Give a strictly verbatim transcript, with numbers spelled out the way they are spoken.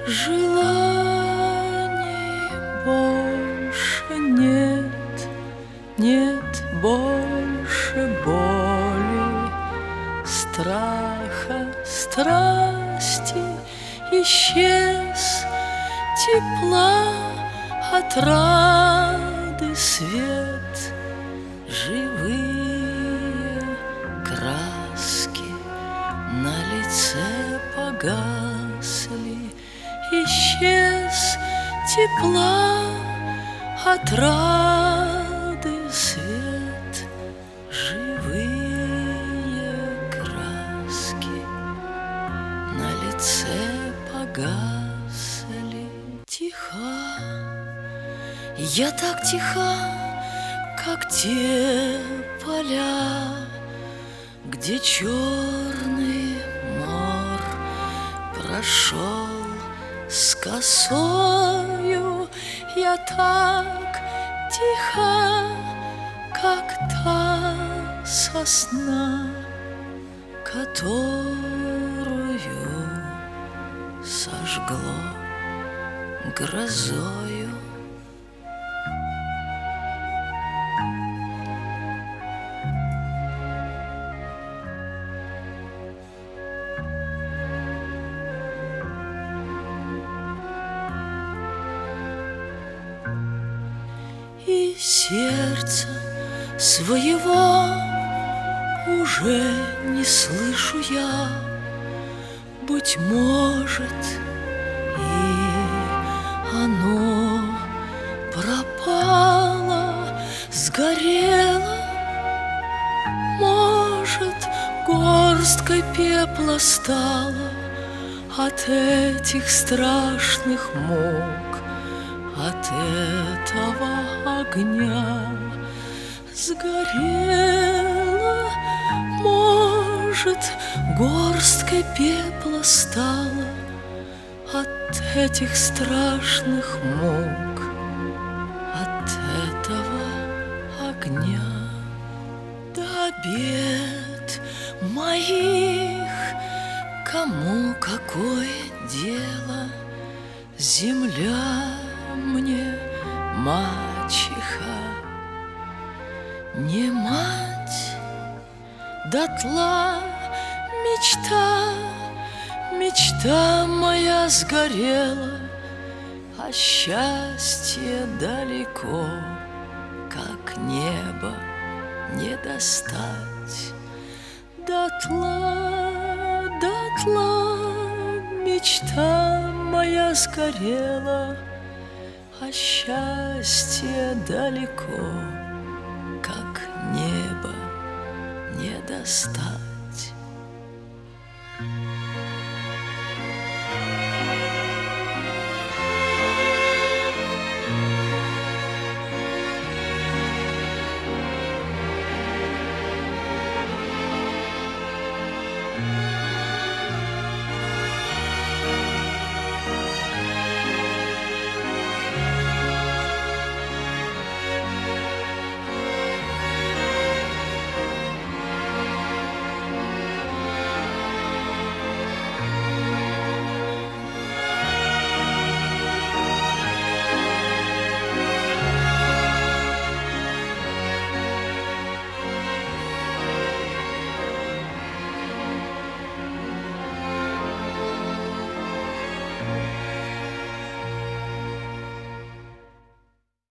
Желаний больше нет, нет больше боли, страха, страсти исчез, тепла, отрады свет, живые краски на лице погасли. Исчез тепла, отрады свет, живые краски на лице погасли. Тиха, я так тиха, как те поля, где черный мор прошел с косою. Я так тиха, как та сосна, которую сожгло грозою. И сердца своего уже не слышу я, быть может, и оно пропало, сгорело, может, горсткой пепла стало от этих страшных мук, от этого огня. Сгорело, может, горсткой пепла стало от этих страшных мук, от этого огня. До бед моих кому какое дело? Земля мне мачеха, не мать. Дотла мечта, мечта моя сгорела, а счастье далеко, как небо не достать. Дотла, дотла мечта моя сгорела, а счастье далеко, как небо не достать.